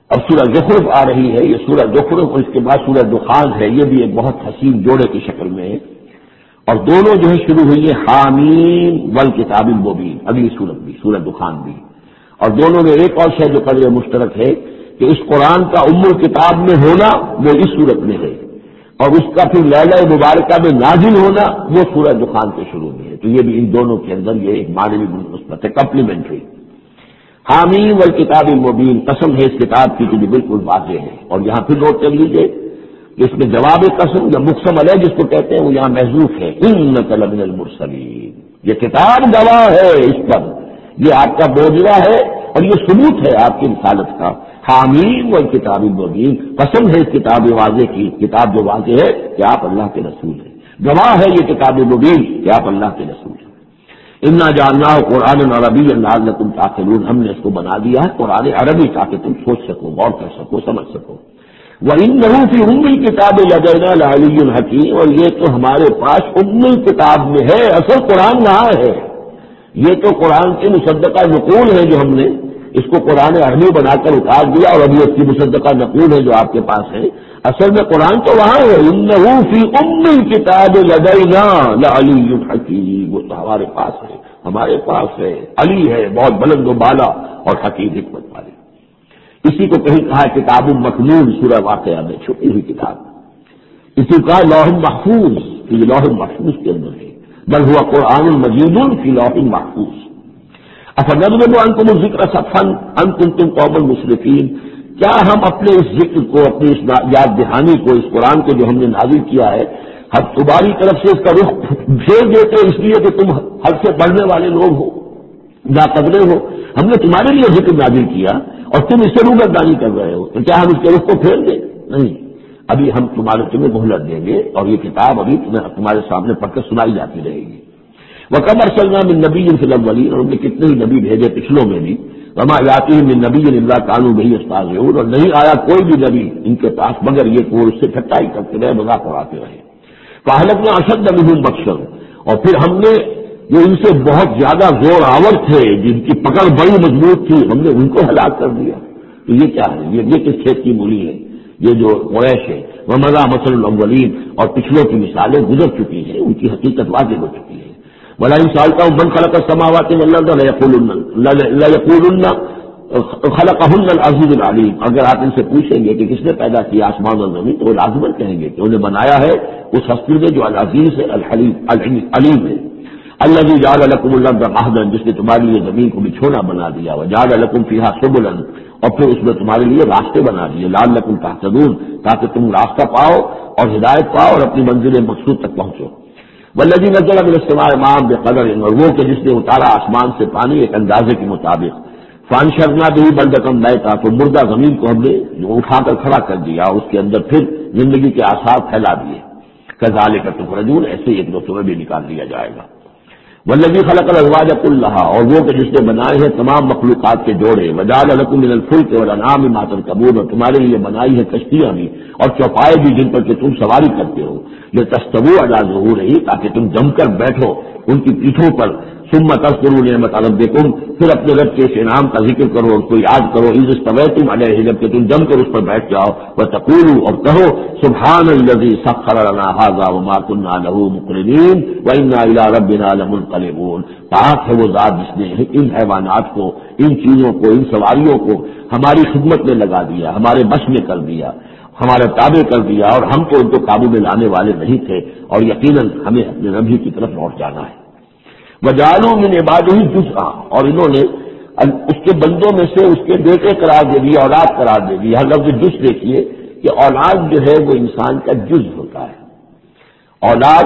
اب سورہ زخرف آ رہی ہے، یہ سورہ زخرف اور اس کے بعد سورہ دخان ہے، یہ بھی ایک بہت حسین جوڑے کی شکل میں ہے، اور دونوں جو ہے شروع ہوئی ہے حامیم والکتاب المبین، اگلی سورت بھی سورہ دخان بھی، اور دونوں میں ایک اور شے جو قدر مشترک ہے کہ اس قرآن کا ام الکتاب میں ہونا وہ اس سورت میں ہے، اور اس کا پھر لیلہ مبارکہ میں نازل ہونا وہ سورہ دخان کے شروع میں ہے، تو یہ بھی ان دونوں کے اندر یہ ایک معنوی مثبت ہے، کمپلیمنٹری۔ حامیم والکتاب المبین، قسم ہے اس کتاب کی جو بالکل واضح ہے، اور یہاں پھر نوٹ کر لیجیے کہ اس میں جواب قسم یا مقسم علیہ جس کو کہتے ہیں وہ یہاں محذوف ہے، انک لمن المرسلین، یہ کتاب گواہ ہے اس پر، یہ آپ کا بوجھا ہے اور یہ ثبوت ہے آپ کی رسالت کا۔ حامیم والکتاب المبین، قسم ہے اس کتاب واضح کی، کتاب جو واضح ہے کہ آپ اللہ کے رسول ہیں، گواہ ہے یہ کتاب مبین کہ آپ اللہ کے رسول ہیں۔ انا جعلناہ قرآن عربی لعلکم تعقلون، ہم نے اس کو بنا دیا ہے قرآن عربی تاکہ تم سوچ سکو، غور کر سکو، سمجھ سکو۔ وَإِنَّهُ فِي أُمِّ الْكِتَابِ لَدَيْنَا لَعَلِيٌّ حَكِيمٌ، اور یہ تو ہمارے پاس ام الکتاب میں ہے، اصل قرآن یہاں ہے، یہ تو قرآن کی مصدقہ نقول ہے جو ہم نے اس کو قرآن عربی بنا کر اتار دیا، اور ابھی اس کی مصدقہ نقول ہے جو آپ کے پاس ہے، اصل میں قرآن تو وہاں ہے، إِنَّهُ فِي أُمِّ الْكِتَابِ لَدَيْنَا لَعَلِيٌّ حَكِيمٌ، وہ تو ہمارے پاس ہے، ہمارے پاس ہے، علی ہے، بہت بلند و بالا اور حکیم حکمت والے۔ اسی کو کہیں کہا کتاب مکنون، سورہ واقعہ میں چھپی ہوئی کتاب، اسی کو کہا لوح محفوظ، یہ لوح محفوظ کے اندر ہے، بل ہوا قرآن مجید فی لوح محفوظ۔ افنضرب عنکم الذکر صفحا ان کنتم قوما مسرفین، کیا ہم اپنے اس ذکر کو، اپنی اس یاد دہانی کو، اس قرآن کو جو ہم نے نازل کیا ہے، ہم تمہاری طرف سے اس کا رخ پھیر دیتے اس لیے کہ تم حد سے بڑھنے والے لوگ ہو، ناقدرے ہو، ہم نے تمہارے لیے ذکر نازل کیا اور تم اس سے روگردانی کر رہے ہو، تو کیا ہم اس کے رخ کو پھیر دیں؟ نہیں، ابھی ہم تمہیں مہلت دیں گے، اور یہ کتاب ابھی تمہارے سامنے پڑھ کر سنائی جاتی رہے گی۔ وَكَمْ أَرْسَلْنَا مِن نَّبِيٍّ فِي الْأَوَّلِينَ، اور ہم نے کتنے ہی نبی بھیجے پچھلوں میں بھی، وَمَا يَأْتِيهِم مِّن نَّبِيٍّ إِلَّا كَانُوا بِهِ يَسْتَهْزِئُونَ، اور نہیں آیا کوئی بھی نبی ان کے پاس مگر یہ کہ وہ اس سے ٹھٹائی کرتے رہے، مذاق اڑاتے رہے۔ فَأَهْلَكْنَا أَشَدَّ مِنْهُمْ بَطْشًا، اور پھر ہم نے جو ان سے بہت زیادہ زور آور تھے، جن کی پکڑ بڑی مضبوط تھی، ہم نے ان کو ہلاک کر دیا۔ تو یہ کیا ہے؟ یہ کس کھیت کی مولی ہے؟ یہ جو قریش ہے، وَمَضَىٰ مَثَلُ الْأَوَّلِينَ، اور پچھلوں کی مثالیں گزر چکی ہیں، ان کی حقیقت واضح ہو چکی ہے۔ وَلَئِن سَأَلْتَهُم مَّن خَلَقَ السَّمَاوَاتِ وَالْأَرْضَ لَيَقُولُنَّ خَلَقَهُنَّ الْعَزِيزُ الْعَلِيمُ، اگر آپ ان سے پوچھیں گے کہ کس نے پیدا کیا آسمان اور زمین، تو وہ لازماً کہیں گے کہ انہیں بنایا ہے اس ہستی نے جو العزیز ہے، الحلیم علیم ہے۔ الذی جعل لکم الارض مہدا، جس نے تمہارے لیے زمین کو بچھونا بنا دیا، وجعل لکم فیہا سبلا، اور پھر اس میں تمہارے لیے راستے بنا دیے، لعلکم تہتدون، تاکہ تم راستہ پاؤ اور ہدایت پاؤ اور اپنی منزل مقصود تک پہنچو۔ والذی نزل من السماء ماء بقدر، اور وہ کہ جس نے اتارا آسمان سے پانی ایک اندازے کے مطابق، فانشرنا به بلدۃ میتا، تو مردہ زمین کو ہم نے اٹھا کر کھڑا کر دیا، اس کے اندر پھر زندگی کے آثار پھیلا دیے۔ کذالک تخرجون، ایسے ایک دو تمہیں بھی نکال دیا جائے گا۔ والذی خلق الازواج کلھا، اور وہ کہ جس نے بنائے ہیں تمام مخلوقات کے جوڑے، وجعل لکم من الفلک والانعام ما ترکبون، اور تمہارے لیے بنائی ہے کشتیاں بھی اور چوپائے بھی جن پر کہ تم سواری کرتے ہو، لتستووا علی ظہورہ، تاکہ تم جم کر بیٹھو ان کی پیٹھوں پر، ثم تذکروا نعمت ربکم، پھر اپنے رب کے اس انعام کا ذکر کرو، اس کو یاد کرو، اذ استویتم علیہ، جب کہ تم جم کر اس پر بیٹھ جاؤ، وتقولوا، اور کہو سبحان الذی سخر لنا ھذا وما كنا له مقرنین وانا الی ربنا لمنقلبون، پاک ہے وہ ذات جس نے ان حیوانات کو، ان چیزوں کو، ان سواریوں کو ہماری خدمت میں لگا دیا، ہمارے بش میں کر دیا، ہمارے تابع کر دیا، اور ہم تو ان کو قابو میں لانے والے نہیں تھے، اور یقیناً ہمیں اپنے رب ہی کی طرف لوٹ جانا ہے۔ وجعلوا من عباده جزءا، اور انہوں نے اس کے بندوں میں سے اس کے بیٹے قرار دے دیا، اولاد قرار دے دی۔ ہر لفظ جز دیکھیے کہ اولاد جو ہے وہ انسان کا جز ہوتا ہے، اولاد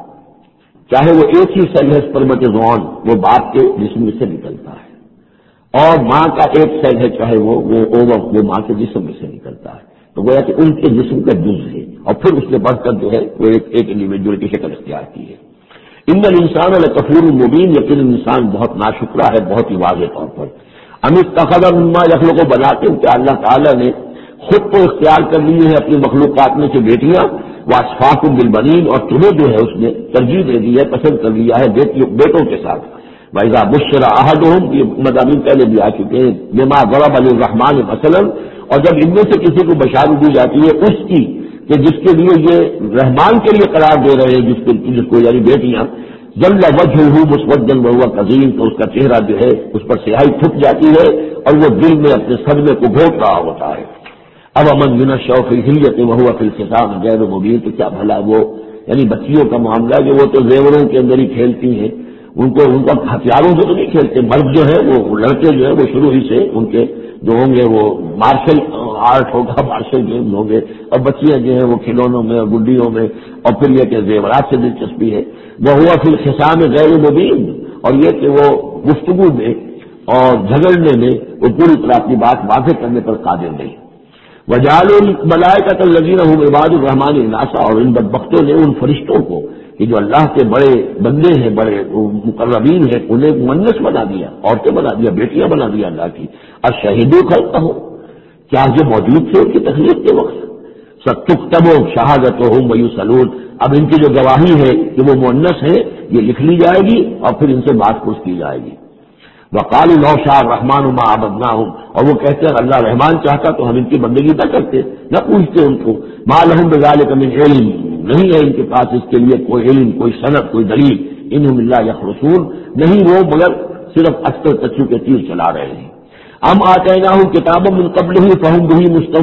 چاہے وہ ایک ہی سیل ہے سپرمٹوزوئن، وہ باپ کے جسم سے نکلتا ہے، اور ماں کا ایک سیل ہے چاہے وہ اووم، وہ ماں کے جسم میں سے نکلتا ہے، تو گویا کہ ان کے جسم کا جز ہے، اور پھر اس نے بڑھ کر جو ہے وہ ایک انڈیویجول کی شکل اختیار کی ہے۔ ان الانسان لکفور مبین، لیکن انسان بہت ناشکرا ہے، بہت ہی واضح طور پر۔ ام اتخذ مما یخلق بنات، کہ اللہ تعالیٰ نے خود کو اختیار کر لی ہے اپنی مخلوقات میں سے بیٹیاں، واصفاکم بالبنین، اور تمہیں جو ہے اس نے ترجیح دے دی ہے، پسند کر لیا ہے بیٹوں کے ساتھ۔ وَإِذَا بُشِّرَ أَحَدُهُمْ، یہ مضامین پہلے بھی آ چکے ہیں، بما ضرب للرحمن مثلا، اور جب ان میں سے کسی کو بشارت دی جاتی ہے اس کی کہ جس کے لیے یہ رحمان کے لیے قرار دے رہے ہیں جس کو یعنی بیٹیاں، جل وجہہ مسودًا وہو کظیم، تو اس کا چہرہ جو ہے اس پر سیاہی چھپ جاتی ہے اور وہ دل میں اپنے صدمے کو گھونٹ رہا ہوتا ہے۔ اب امن من الشوق الحلیۃ وہو فی الخصام غیر مبین، تو کیا بھلا وہ یعنی بچیوں کا معاملہ کہ وہ تو زیوروں کے اندر ہی کھیلتی ہیں، ان کا ہتھیاروں سے تو نہیں کھیلتے، مرد جو ہے وہ لڑکے جو ہے وہ شروع ہی سے ان کے جو ہوں گے وہ مارشل آرٹ ہوگا، مارشل گیمز ہوں گے، اور بچیاں جو ہیں وہ کھلونوں میں اور گڈیوں میں، اور پھر یہ کہ زیورات سے دلچسپی ہے۔ وہ ہوا پھر خصام غیر مبین، اور یہ کہ وہ گفتگو میں اور جھگڑنے میں وہ پوری طرح اپنی بات واضح کرنے پر قادر نہیں۔ وجعلوا الملائکۃ الذین هم عباد الرحمن اناثا، اور ان بدبختوں نے ان فرشتوں کو کہ جو اللہ کے بڑے بندے ہیں، بڑے مقربین ہیں، انہیں مؤنث بنا دیا، عورتیں بنا دیا، بیٹیاں بنا دیا اللہ کی۔ اشہدوا خلقہم، کیا یہ موجود تھے ان کی تخلیق کے وقت؟ ستکتب شہادتہم ویسألون، اب ان کی جو گواہی ہے کہ وہ مؤنث ہے یہ لکھ لی جائے گی اور پھر ان سے بات پوچھ کی جائے گی۔ وقالوا لو شاء الرحمن ما عبدناهم، اور وہ کہتے ہیں اللہ رحمان چاہتا تو ہم ان کی بندگی نہ کرتے، نہ پوچھتے ان کو۔ ما لهم بذلك من علم، نہیں ہے ان کے پاس اس کے لیے کوئی علم، کوئی سند، کوئی دلیل۔ انہم الا یخرصون، نہیں وہ مگر صرف اکثر تچو کے تیر چلا رہے ہیں۔ ام آتیناہم کتابا من قبلہ فہم بہ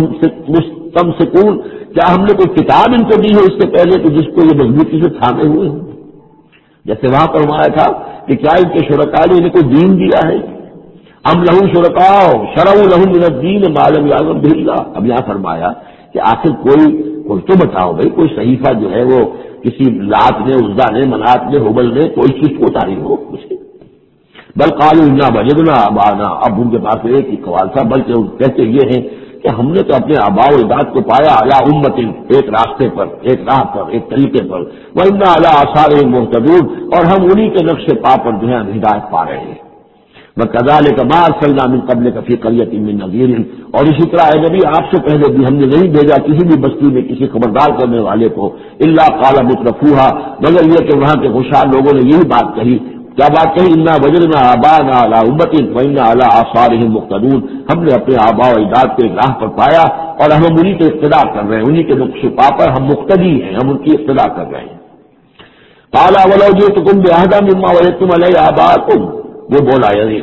مستمسکون، کیا ہم نے کوئی کتاب ان کو دی ہے اس سے پہلے کہ جس کو یہ مضبوطی سے تھامے ہوئے ہوں؟ جیسے وہاں فرمایا تھا کہ کیا ان کے شرکاء نے انہیں کوئی دین دیا ہے؟ ام لہم شرکاء شرعوا لہم من الدین ما لم یأذن بہ اللہ، اب یہاں فرمایا کہ آخر کوئی تو بتاؤ بھائی، کوئی صحیفہ جو ہے وہ کسی لات نے، عزا نے، منات نے، ہبل نے کوئی چیز کو اتاری ہو اسے؟ بل قالوا انا وجدنا آباءنا، اب ان کے پاس ایک ہی قوال تھا، بلکہ کہتے یہ ہیں کہ ہم نے تو اپنے آباء و اجداد کو پایا علی امت، ایک راستے پر، ایک راہ پر، ایک طریقے پر، وَإِنَّا عَلَىٰ آثَارِهِم مُهْتَدُونَ، اور ہم انہی کے نقش پا پر جو ہے ہم ہدایت پا رہے ہیں۔ وَكَذَٰلِكَ مَا أَرْسَلْنَا مِن قَبْلِكَ فِي قَرْيَةٍ مِّن نَذِيرٍ، اور اسی طرح اے نبی آپ سے پہلے بھی ہم نے نہیں بھیجا کسی بھی بستی میں کسی خبردار کرنے والے کو، إِلَّا قَالَ مُتْرَفُوهَا، مگر یہ کہ وہاں کے خوشحال لوگوں نے یہی بات کہی، کیا بات کہی؟ انا وجدنا آباءنا علی امۃ وانا علی آثارہم مقتدون، ہم نے اپنے آباء و اجداد کو ایک راہ پر پایا اور ہم انہی کے اقتدا کر رہے ہیں، انہی کے نقش پا پر ہم مقتدی ہیں، ہم ان کی اقتدا کر رہے ہیں۔ قال اولو جئتکم بأہدی مما وجدتم علیہ آباءکم، وہ بولا یعنی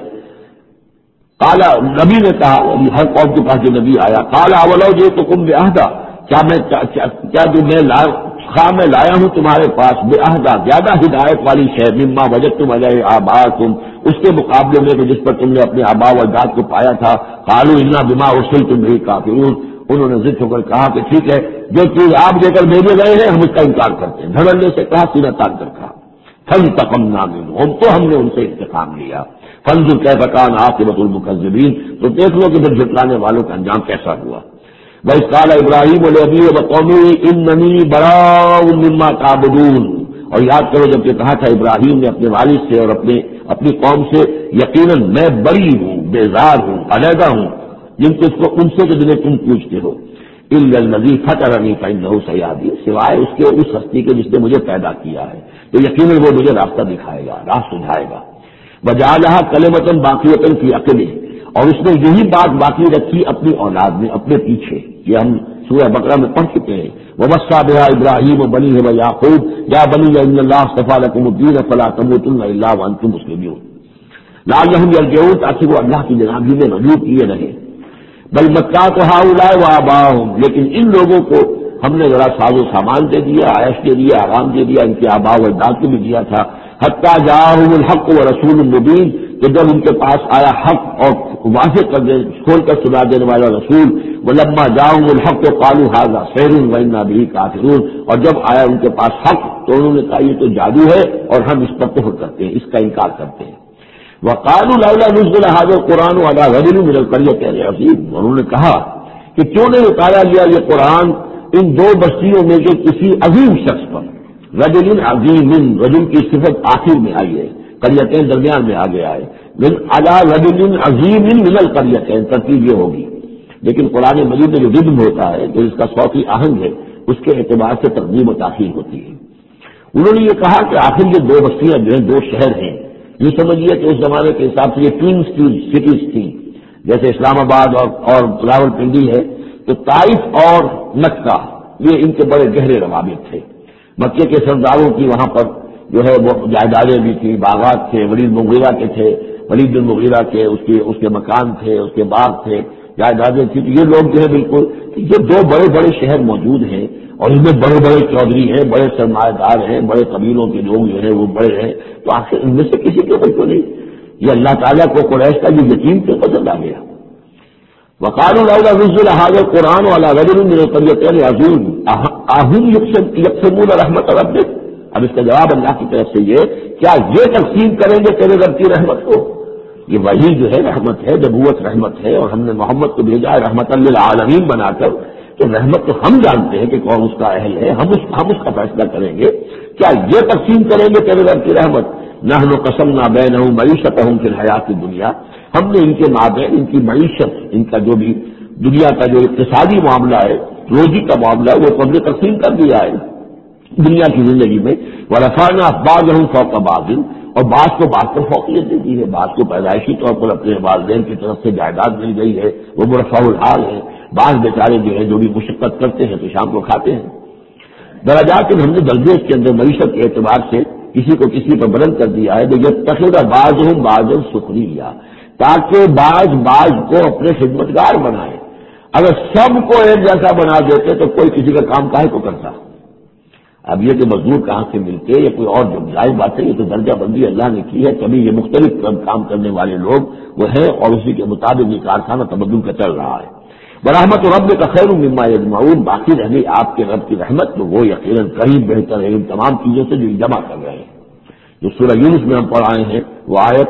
قال نبی نے کہا، یعنی ہر قوم کے پاس جو نبی آیا، قال اولو جئتکم بأہدی، کیا جو میں لایا ہوں تمہارے پاس بأہدی، زیادہ ہدایت والی شے، مما وجدتم علیہ آباءکم، اس کے مقابلے میں کہ جس پر تم نے اپنے آباء و اجداد کو پایا تھا۔ قالوا انا بما ارسلتم به کافرون، انہوں نے ضد ہو کر کہا کہ ٹھیک ہے جو چیز آپ دے کر بھیجے گئے ہیں ہم اس کا انکار کرتے ہیں، دھڑلے سے کہا، سینہ تان کر کہا۔ فانتقمنا منهم، تو ہم نے ان سے انتقام لیا۔ فانظر کیف کان عاقبۃ المکذبین، تو دیکھ لو کہ پھر جھٹلانے والوں کا انجام کیسا ہوا۔ وَإِذْ قَالَ إِبْرَاهِيمُ لِأَبِيهِ وَقَوْمِهِ إِنَّنِي بَرَاءٌ مِّمَّا تَعْبُدُونَ، اور یاد کرو جب کہ کہا تھا ابراہیم نے اپنے والد سے اور اپنی قوم سے، یقیناً میں بری ہوں، بیزار ہوں، علیحدہ ہوں ان سے کہ جنہیں تم پوچھتے ہو۔ إِلَّا الَّذِي فَطَرَنِي فَإِنَّهُ سَيَهْدِينِ، سوائے اس کے اس ہستی کے جس نے مجھے پیدا کیا ہے، تو یقیناً وہ مجھے راستہ دکھائے گا، راہ سجھائے گا۔ وَجَعَلَهَا كَلِمَةً بَاقِيَةً فِي عَقِبِهِ، اور اس نے یہی بات باقی رکھی اپنی اولاد میں، اپنے پیچھے، یہ ہم سورہ بقرہ میں پڑھ چکے ہیں۔ وَوَصَّىٰ بِهَا إِبْرَاهِيمُ بَنِيهِ وَيَعْقُوبُ يَا بَنِيَّ إِنَّ اللَّهَ اصْطَفَىٰ لَكُمُ الدِّينَ فَلَا تَمُوتُنَّ إِلَّا وَأَنتُم مُّسْلِمُونَ لَعَلَّهُمْ يَرْجِعُونَ، تاکہ وہ اللہ کی جنابی میں رجوع کیے رہیں۔ بل متعت هؤلاء وآباؤهم، لیکن ان لوگوں کو ہم نے ذرا ساز و سامان دے دیا، عائش دے دیا، آرام دے دیا، ان کے آباء و اجداد کو بھی دیا تھا۔ حتیٰ جاءهم الحق ورسول مبین، کہ جب ان کے پاس آیا حق اور واضح کر دے کھول کر سنا دینے والا رسول، ولما جاءهم الحق قالوا هذا سحر وإنا به كافرون، اور جب آیا ان کے پاس حق تو انہوں نے کہا یہ تو جادو ہے اور ہم اس پر کفر کرتے ہیں، اس کا انکار کرتے ہیں۔ وقالوا لولا نزل هذا القرآن على رجل من القريتين عظيم، انہوں نے کہا کہ کیوں نہیں اتارا گیا یہ قرآن ان دو بستیوں میں کے کسی عظیم شخص پر۔ رجل عظیم، رجل کی صفت آخر میں آئی ہے، قریتین درمیان میں آگے آئے، من علی رجل عظیم من القریتین، ترتیب یہ ہوگی، لیکن قرآن مجید میں جو ردم ہوتا ہے جو اس کا صوتی آہنگ ہے اس کے اعتبار سے تقدیم و تاخیر ہوتی ہے۔ انہوں نے یہ کہا کہ آخر یہ دو بستیاں جو ہیں، دو شہر ہیں، یہ سمجھیے کہ اس زمانے کے حساب سے یہ 3 سٹیز تھیں، جیسے اسلام آباد اور راول پنڈی ہے، تو طائف اور مکہ یہ ان کے بڑے گہرے روابط تھے. مکے کے سرداروں کی وہاں پر جو ہے وہ جائیدادیں بھی تھیں، باغات تھے، ولید مغیرہ کے تھے، ولید بن مغیرہ کے اس کے مکان تھے، اس کے باغ تھے، جائیدادیں تھیں. تو یہ لوگ جو ہے بالکل یہ دو بڑے بڑے شہر موجود ہیں اور ان میں بڑے بڑے چودھری ہیں، بڑے سرمایہ دار ہیں، بڑے قبیلوں کے لوگ جو ہیں وہ بڑے ہیں. تو آخر ان میں سے کسی کے اوپر کیوں نہیں؟ یہ اللہ تعالیٰ کو قریش کا یہ یقین کیوں پسند آ گیا؟ وقالوا لولا نزل هذا القرآن على رجل من القريتين عظيم اهم يقسمون رحمت ربك. اب اس کا جواب اللہ کی طرف سے یہ، کیا یہ تقسیم کریں گے تیرے رب کی رحمت کو؟ یہ وحی جو ہے رحمت ہے، نبوت رحمت ہے، اور ہم نے محمد کو بھیجا ہے رحمت للعالمین بنا کر. تو رحمت تو ہم جانتے ہیں کہ کون اس کا اہل ہے، ہم اس کا فیصلہ کریں گے. کیا یہ تقسیم کریں گے تیرے رب کی رحمت؟ نحن قسمنا بینہم معیشتہم فی الحیات الدنیا. ہم نے ان کے مابین ان کی معیشت، ان کا جو بھی دنیا کا جو اقتصادی معاملہ ہے، روزی کا معاملہ ہے، وہ تو ہم نے تقسیم کر دیا ہے دنیا کی زندگی میں. ورفعنا بعضهم فوق بعض، اور بعض کو بعض پر فوقیت دے دی ہے. بعض کو پیدائشی طور پر اپنے والدین کی طرف سے جائیداد مل گئی ہے، وہ مرفوع الحال ہے. بعض بیچارے جو ہے جو بھی مشقت کرتے ہیں تو شام کو کھاتے ہیں. درجات ہم نے درجے کے اندر معیشت کے اعتبار سے کسی کو کسی پر بلند کر دیا ہے. یتخذ بعضهم بعضا سخریا، تاکہ بعض کو اپنے خدمتگار بنائے. اگر سب کو ایک جیسا بنا دیتے تو کوئی کسی کا کام کاہے کو کرتا؟ اب یہ کہ مزدور کہاں سے ملتے یا کوئی اور ظاہر بات ہے، یہ تو درجہ بندی اللہ نے کی ہے. کبھی یہ مختلف کام کرنے والے لوگ وہ ہیں اور اسی کے مطابق یہ کارخانہ تبدل کا چل رہا ہے. برحمت رب کا خیر مما یجمعون، باقی رہ گئی آپ کے رب کی رحمت تو وہ یقیناً قریب بہتر ہے ان تمام چیزوں سے جو جمع کر رہے ہیں. جو سورہ یونس میں ہم پڑھائے ہیں وہ آیت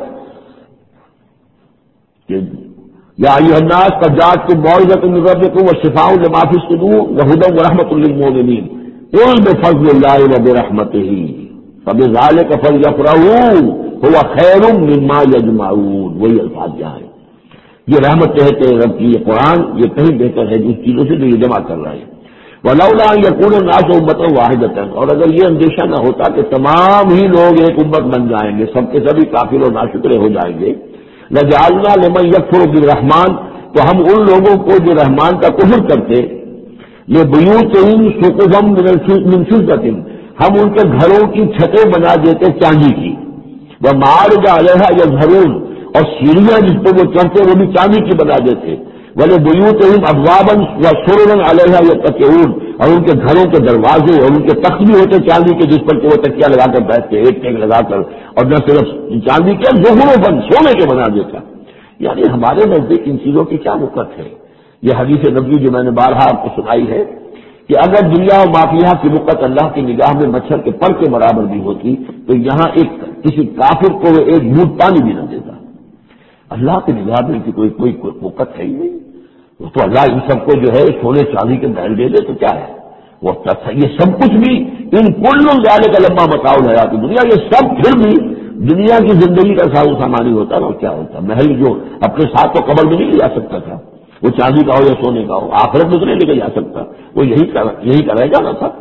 کہ یا ایھا الناس قد جاءتکم موعظۃ من ربکم وشفاء لما فی الصدور وہدی ورحمۃ للمؤمنین قل بفضل اللہ وبرحمتہ فبذلک فلیفرحوا هو خیر مما یجمعون. وہی الفاظ جہاں ہیں. یہ رحمت کہتے ہیں رب کی یہ قرآن، یہ کہیں بہتر ہے جن چیزوں سے جو یہ جمع کر رہے ہیں. ولولا ان یکون الناس امۃ واحدۃ، اور اگر یہ اندیشہ نہ ہوتا کہ تمام ہی لوگ ایک امت بن جائیں گے، سب کے سبھی کافر اور ناشکرے ہو جائیں گے، لجعلنا لمن یکفر بالرحمن، تو ہم ان لوگوں کو جو رحمان کا کفر کرتے، لبیوتہم سقفا من فضۃ، ہم ان کے گھروں کی چھتیں بنا دیتے چاندی کی، ومعارج علیہا یظہرون، اور سیڑھیاں جس پہ وہ چڑھتے وہ بھی چاندی کی بنا دیتے، ولبیوتہم ابوابا وسررا علیہا یتکئون، اور ان کے گھروں کے دروازے اور ان کے تخت بھی ہوتے چاندی کے جس پر کہ وہ تکیہ لگا کر بیٹھتے، ایک ٹیک لگا کر، اور نہ صرف چاندی کے زہروں بند سونے کے بنا دیتا. یعنی ہمارے نزدیک ان چیزوں کی کیا وقت ہے؟ یہ حدیث نبوی جو میں نے بارہا آپ کو سنائی ہے کہ اگر دنیا و مافیہ کی وقت اللہ کی نگاہ میں مچھر کے پر کے برابر بھی ہوتی تو یہاں کسی کافر کو وہ ایک گھونٹ پانی بھی نہ دیتا. اللہ کی نگاہ میں کی کوئی وقت ہے ہی نہیں. وہ تو اللہ ان سب کو جو ہے سونے چاندی کے محل دے دے تو کیا ہے؟ وہ یہ سب کچھ بھی ان کل ذالک لما متاع الحیات الدنیا، یہ سب پھر بھی دنیا کی زندگی کا ساز و سامانی ہوتا ہے. اور کیا ہوتا ہے؟ محل جو اپنے ساتھ تو قبر میں نہیں لے جا سکتا تھا، وہ چاندی کا ہو یا سونے کا ہو، آخرت میں تو نہیں لے کے جا سکتا، وہ یہی کا رہ جانا تھا.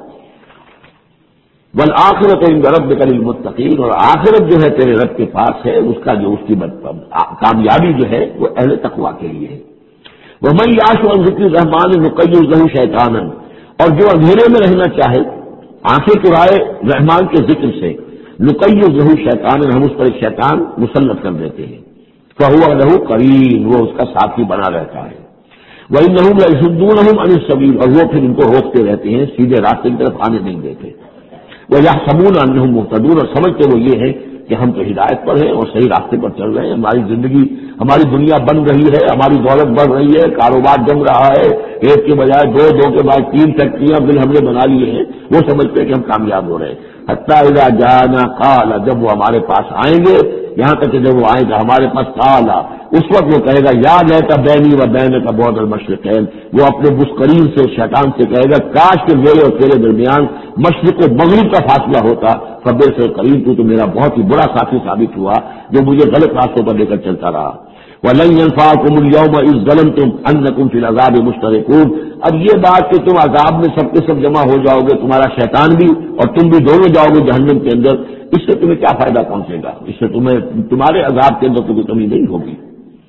والآخرۃ عند ربک للمتقین، اور آخرت جو ہے تیرے رب کے پاس ہے، اس کی کامیابی جو ہے وہ اہل تقویٰ کے لیے ہے. ومن یعش عن ذکر الرحمن نقیض له شیطانا، اور جو اندھیرے میں رہنا چاہے آنکھیں چرائے رحمان کے ذکر سے، نقیض له شیطانا، ہم اس پر ایک شیطان مسلط کر دیتے ہیں، فهو له قرین، وہ اس کا ساتھی بنا رہتا ہے. وانہم لیصدونہم عن السبیل، اور وہ پھر ان کو روکتے رہتے ہیں، سیدھے راستے کی طرف آنے نہیں دیتے. وَيَحْسَبُونَ أَنَّهُمْ مُهْتَدُونَ، اور سمجھتے وہ یہ ہے کہ ہم تو ہدایت پر ہیں اور صحیح راستے پر چل رہے ہیں، ہماری زندگی، ہماری دنیا بن رہی ہے، ہماری دولت بڑھ رہی ہے، کاروبار جم رہا ہے، ایک کے بجائے دو کے بعد 3 فیکٹریاں بل ہم نے بنا لیے ہیں، وہ سمجھتے ہیں کہ ہم کامیاب ہو رہے ہیں. حتیٰ اذا جاءنا قال، جب وہ ہمارے پاس آئیں گے، یہاں تک کہ جب وہ آئے گا ہمارے پاس قال، اس وقت وہ کہے گا یا لیت بینی و بینک بعد المشرقین، وہ اپنے مسکرین سے شیطان سے کہے گا کاش کہ میرے اور تیرے درمیان مشرق و مغرب کا فاصلہ ہوتا، فبر سے قریب تو میرا بہت ہی برا ساتھی ثابت ہوا جو مجھے غلط راستوں پر لے کر چلتا رہا. وَلَن يَنفَعَكُمُ الْيَوْمَ إِذ ظَّلَمْتُمْ أَنَّكُمْ فِي الْعَذَابِ مُشْتَرِكُونَ، اب یہ بات کہ تم عذاب میں سب کے سب جمع ہو جاؤ گے، تمہارا شیطان بھی اور تم بھی دونوں جاؤ گے جہنم کے اندر، اس سے تمہیں کیا فائدہ پہنچے گا؟ اس سے تمہارے عذاب کے اندر تو کوئی کمی نہیں ہوگی.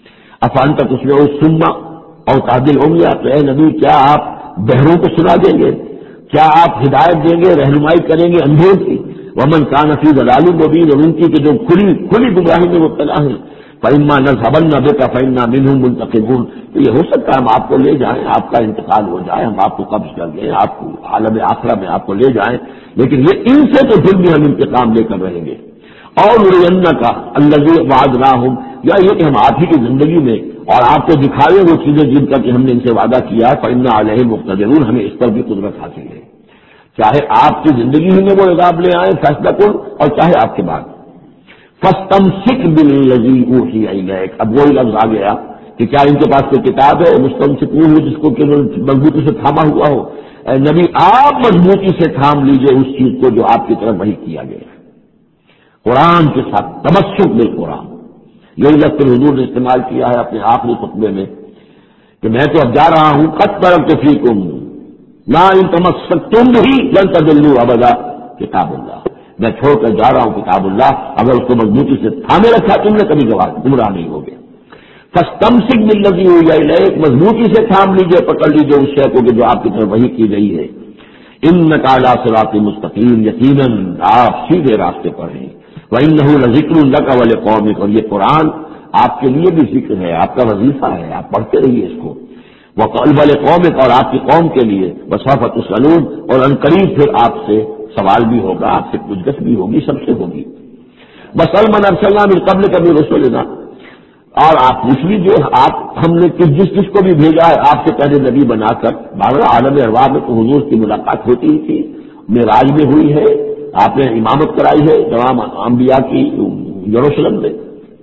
افان تک اس میں سننا اور تعدل ہوں گیا، تو اے نبی کیا آپ بہروں کو سنا دیں گے؟ کیا آپ ہدایت دیں گے، رہنمائی کریں گے اندھوں کی؟ ومن کان فی ضلال مبین، اور ان کی کہ جو کھلی گمراہی میں مبتلا ہیں، فإما نذهبن بك فإنا منهم منتقمون، تو یہ ہو سکتا ہے ہم آپ کو لے جائیں، آپ کا انتقال ہو جائے، ہم آپ کو قبض کر لیں، آپ کو عالم آخرہ میں آپ کو لے جائیں، لیکن یہ ان سے تو پھر بھی ہم انتقام لے کر رہیں گے۔ اور نرینک الذی وعدناہم، یا یہ کہ ہم آپ ہی کی زندگی میں اور آپ کو دکھائے وہ چیزیں جن کا کہ ہم نے ان سے وعدہ کیا ہے، فإنا علیہ مقتدرون، ہمیں اس پر بھی قدرت حاصل ہے، چاہے آپ کی زندگی ہی میں وہ عذاب لے آئیں فیصلہ کن، اور چاہے آپ کے بعد۔ فاستمسک بالذی اوحی الیک، اب وہی لفظ آ گیا کہ کیا ان کے پاس کوئی کتاب ہے مستمسک ہو جس کو کہ مضبوطی سے تھاما ہوا ہو؟ اے نبی آپ مضبوطی سے تھام لیجئے اس چیز کو جو آپ کی طرف وحی کیا گیا ہے، قرآن کے ساتھ تمسک بالقرآن۔ یہی لفظ حضور نے استعمال کیا ہے اپنے آخری خطبے میں کہ میں تو اب جا رہا ہوں، قد ترکت فیکم ما ان تمسکتم بہ لن تضلوا ابدا، کتاب اللہ، میں چھوڑ کر جا رہا ہوں کتاب اللہ، اگر اس کو مضبوطی سے تھامے رکھا تم نے کبھی گمراہ نہیں ہوگے۔ فاستمسک بالذی اوحی الیک، مضبوطی سے تھام لیجئے، پکڑ لیجئے اس شے کو کہ جو آپ کی طرف وحی کی گئی ہے۔ انک علی صراط مستقیم، یقیناً آپ سیدھے راستے پر ہیں۔ وانہ لذکر لک ولقومک، اور یہ قرآن آپ کے لیے بھی ذکر ہے، آپ کا وظیفہ ہے، آپ پڑھتے رہیے اس کو۔ ولقومک، اور آپ کی قوم کے لیے، وسوف تسألون، اور عنقریب پھر آپ سے سوال بھی ہوگا، آپ سے پوچھ گچھ بھی ہوگی، سب سے ہوگی۔ بسل من ارسلنا من قبلک من رسلنا، اور آپ پوچھ لیجیے آپ ہم نے جس کو بھی بھیجا ہے آپ سے پہلے نبی بنا کر، بارہ عالم ارواح میں تو حضور کی ملاقات ہوتی ہی تھی، معراج میں ہوئی ہے، آپ نے امامت کرائی ہے تمام انبیاء کی یروشلم میں،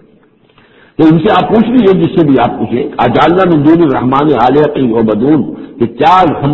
تو ان سے آپ پوچھ لیجیے جس سے بھی آپ پوچھیں، اجعلنا من دون الرحمن آلہۃ یعبدون، کہ کیا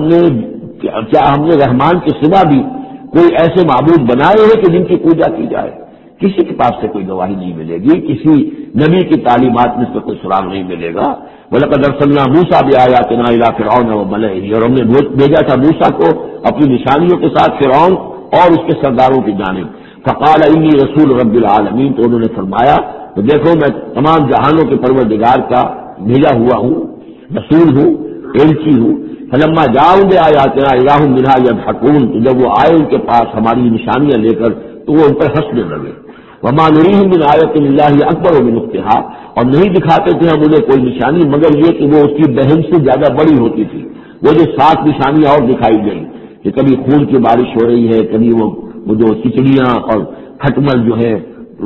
ہم نے رحمان کے سوا بھی کوئی ایسے معبود بنائے ہیں کہ جن کی پوجا کی جائے؟ کسی کے پاس سے کوئی گواہی نہیں ملے گی، کسی نبی کی تعلیمات میں سے کوئی سراغ نہیں ملے گا۔ وَلَقَدْ أَرْسَلْنَا مُوسَىٰ بِآيَاتِنَا إِلَىٰ فِرْعَوْنَ وَمَلَئِهِ، اور ہم نے بھیجا تھا موسیٰ کو اپنی نشانیوں کے ساتھ فرعون اور اس کے سرداروں کی جانب۔ فَقَالَ إِنِّي رَسُولُ رَبِّ الْعَالَمِينَ، تو انہوں نے فرمایا تو دیکھو میں تمام جہانوں کے پروردگار کا بھیجا ہوا ہوں، رسول ہوں، ایلچی ہوں۔ فلما جاؤں بآیاتنا اذا هم منها يضحكون، تو جب وہ آئے ان کے پاس ہماری نشانیاں لے کر تو وہ ان پر ہنسنے لگے۔ وما نريهم من آیۃ اللہ اکبر من اختها، اور نہیں دکھاتے تھے ہم انہیں کوئی نشانی مگر یہ کہ وہ اس کی بہن سے زیادہ بڑی ہوتی تھی۔ وہ جو 7 نشانیاں اور دکھائی گئی کہ کبھی خون کی بارش ہو رہی ہے، کبھی وہ جو کھچڑیاں اور کھٹمل جو ہے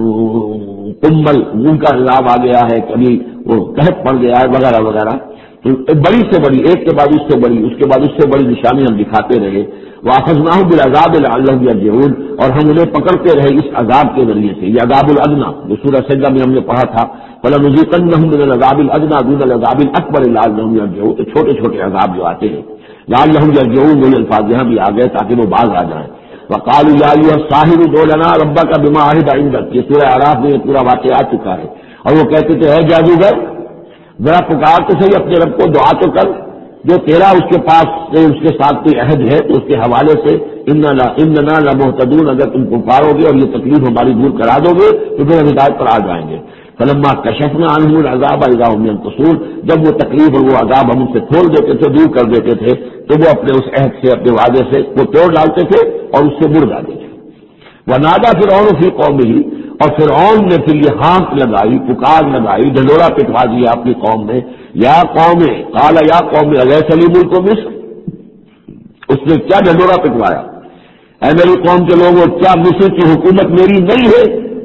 کمبل ان کا عذاب آ گیا ہے، کبھی وہ قحط پڑ گیا ہے وغیرہ وغیرہ، تو بڑی سے بڑی ایک کے بعد اس سے بڑی اس کے بعد اس سے بڑی نشانی ہم دکھاتے رہے۔ وَأَخَذْنَاهُمْ بِالْعَذَابِ لَعَلَّهُمْ يَرْجِعُونَ، اور ہم انہیں پکڑتے رہے اس عذاب کے ذریعے سے، یہ عذاب الادنیٰ جو سورہ سجدہ میں ہم نے پڑھا تھا، فَلَنُذِيقَنَّهُم مِّنَ الْعَذَابِ الْأَدْنَىٰ دُونَ الْعَذَابِ الْأَكْبَرِ لَعَلَّهُمْ يَرْجِعُونَ، تو چھوٹے چھوٹے عذاب جو آتے ہیں لَعَلَّهُمْ يَرْجِعُونَ، وہی الفاظ یہاں بھی آ گئے تاکہ وہ باز آ جائیں۔ وَقَالُوا يَا أَيُّهَا السَّاحِرُ ادْعُ لَنَا رَبَّكَ بِمَا عَهِدَ عِندَكَ، یہ سورہ اعراف میں یہ پورا واقعہ آ چکا ہے، اور وہ کہتے تھے اے جادوگر ذرا پکار تو صحیح اپنے رب کو، دعا تو کر جو تیرا اس کے پاس سے اس کے ساتھ کوئی عہد ہے تو اس کے حوالے سے اننا لمہتدون، اگر تم پکارو گے اور یہ تکلیف ہماری دور کرا دو گے تو پھر ہم ہدایت پر آ جائیں گے۔ فلما کشفنا عنہم العذاب اذا هم ينتصرون، جب وہ تکلیف اور وہ عذاب ہم ان سے کھول دیتے تھے، دور کر دیتے تھے، تو وہ اپنے اس عہد سے اپنے وعدے سے وہ توڑ ڈالتے تھے اور اس سے مڑ جاتے تھے۔ ونادى فرعون فی قومه، اور فرعون نے پھر یہ ہانک لگائی، پکار لگائی، ڈھنڈورا پٹوا دیا اپنی قوم میں، یا قوم قال یا قوم الیس لی ملک مصر، اس نے کیا ڈھنڈورا پٹوایا، اے میری قوم کے لوگوں کیا مصر کی حکومت میری نہیں ہے؟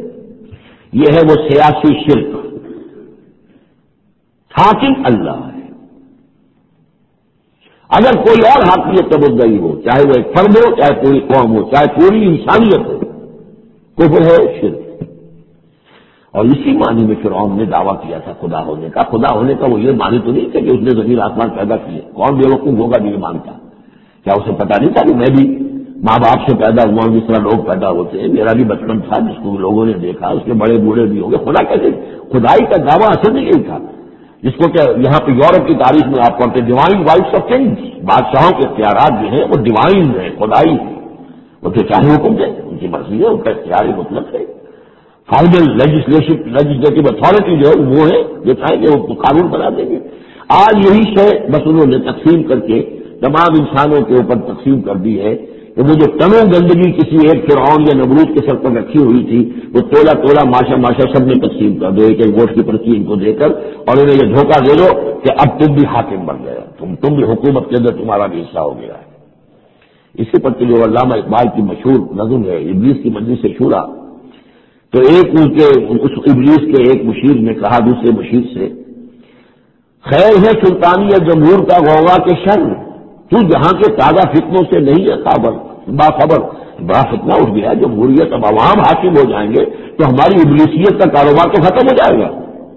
یہ ہے وہ سیاسی شرک، حاکم اللہ ہے، اگر کوئی اور حاکمیت کا مدعی ہو، چاہے وہ ایک فرد ہو، چاہے پوری قوم ہو، چاہے پوری انسانیت ہو، کفر ہے، شرک۔ اور اسی معنی میں فرعون نے دعویٰ کیا تھا خدا ہونے کا۔ خدا ہونے کا وہ یہ معنی تو نہیں تھا کہ اس نے زمین آسمان پیدا کیے، کون بیوقوف ہوگا جو یہ مانتا؟ کیا اسے پتا نہیں تھا کہ میں بھی ماں باپ سے پیدا ہوا ہوں جس طرح لوگ پیدا ہوتے ہیں، میرا بھی بچپن تھا جس کو لوگوں نے دیکھا، اس کے بڑے بوڑھے بھی ہو گئے، خدا کیسے؟ خدائی کا دعویٰ اصل میں یہی تھا جس کو کہ یہاں پہ یورپ کی تاریخ میں آپ پڑھتے ڈیوائن رائٹس آف کنگز، بادشاہوں کے اختیارات جو ہیں وہ ڈیوائن ہیں، خدائی ہیں، وہ تو چاہے حکم دیں، ان کی مرضی ہے، ان کا اختیار مطلق ہے۔ فائنل لیجسلیٹو اتھارٹی جو ہے وہ ہے جو چاہیں گے وہ قانون بنا دیں گے. آج یہی شے بس انہوں نے تقسیم کر کے تمام انسانوں کے اوپر تقسیم کر دی ہے کہ وہ جو ٹنوں گندگی کسی ایک فرعون یا نمرود کے سر پر رکھی ہوئی تھی وہ تولا تولا ماشا ماشا سب میں تقسیم کر دو, ایک ایک ووٹ کی پرچی ان کو دے کر, اور انہیں یہ دھوکہ دے دو کہ اب تم بھی حاکم بن گیا, تم بھی حکومت کے اندر تمہارا بھی حصہ ہو گیا ہے. اسی پر جو علامہ اقبال کی مشہور نظم ہے ابلیس کی مجلس شورا, تو ایک ان کے اس ابلیس کے ایک مشیر نے کہا دوسرے مشیر سے, خیر ہے سلطانی جمہور کا غوغا کے شر, تو جہاں کے تازہ فتنوں سے نہیں ہے باخبر. بڑا فتنہ اٹھ گیا جمہوریت, اب عوام حاکم ہو جائیں گے تو ہماری ابلیسیت کا کاروبار تو ختم ہو جائے گا.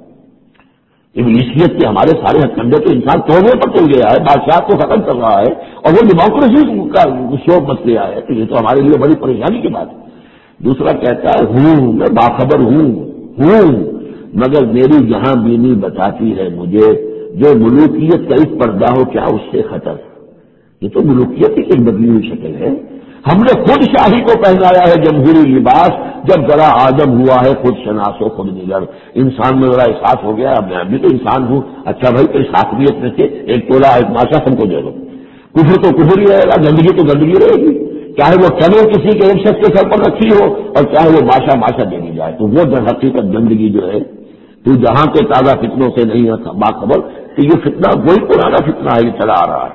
ابلیسیت کے ہمارے سارے ہتھ کنڈے تو انسان توڑنے پر چل گیا ہے, بادشاہ کو ختم کر رہا ہے اور وہ ڈیموکریسی کا شوق مچ گیا ہے, تو یہ تو ہمارے لیے بڑی پریشانی کی بات ہے. دوسرا کہتا ہے ہوں میں باخبر ہوں مگر میری جہاں بینی بتاتی ہے مجھے جو ملوکیت کا اس پردہ ہو کیا اس سے خطر. یہ تو ملوکیت کی ایک بدلی ہوئی شکل ہے. ہم نے خود شاہی کو پہنایا ہے جمہوری لباس, جب ذرا آدم ہوا ہے خود شناس و خود نگر. انسان میں ذرا احساس ہو گیا میں بھی تو انسان ہوں, اچھا بھائی تو شاخیت میں سے ایک تولا ایک ماشا سب کو دے دو. کفر تو کفر ہی رہے گا, گندگی تو گندگی رہے گی, چاہے وہ ٹنوں کسی کے ایک شخص کے سر پر رکھی ہو اور چاہے وہ ماشا ماشا دے دی جائے. تو وہ در حقیقت گندگی جو ہے تو جہاں کے تازہ فتنوں سے نہیں ہے باخبر, کہ یہ فتنہ وہی پرانا فتنہ ہے, یہ چلا آ رہا ہے.